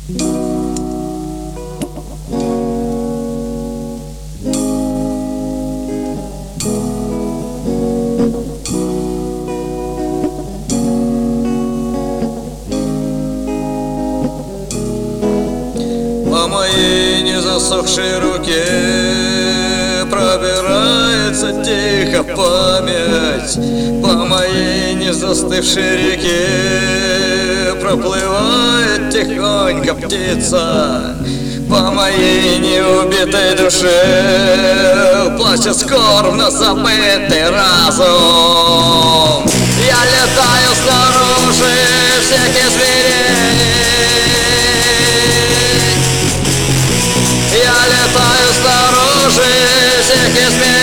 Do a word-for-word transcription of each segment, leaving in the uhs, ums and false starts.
По моей незасохшей руке пробирается тихо память, по моей незастывшей реке проплывает тихонько птица, по моей неубитой душе плачет скорбно забытый разум. Я летаю снаружи всех измерений, я летаю снаружи всех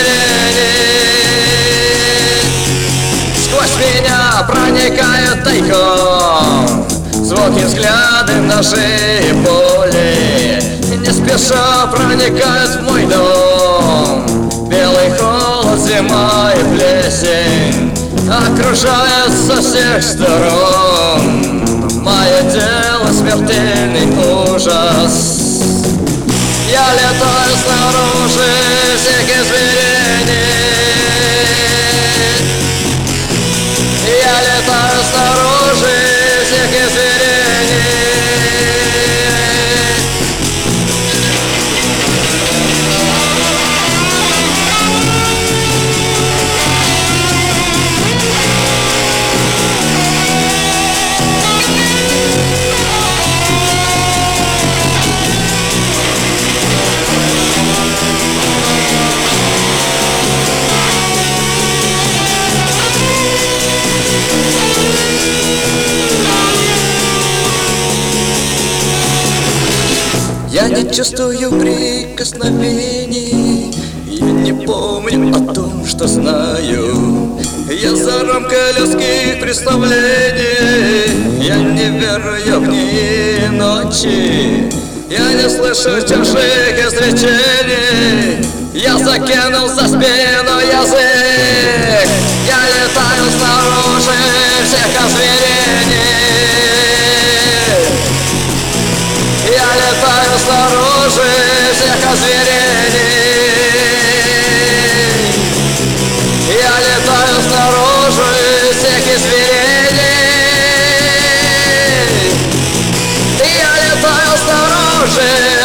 измерений. Сквозь меня проникают тайком звуки, взгляды, ножи и боли. Не спеша проникают в мой дом белый холод, зима и плесень окружает со всех сторон. Мое тело смертельный ужас. Я летаю снаружи всех измерений, я летаю снаружи всех измерений. Я не чувствую прикосновений, я не помню о том, что знаю. Я за рамкой людских представлений, я не верую в дни и ночи. Я не слышу чужих изречений, я закинул за спину язык. Я летаю снаружи всех озверений, я летаю снаружи всех озверений, я летаю снаружи всех изверений, я летаю снаружи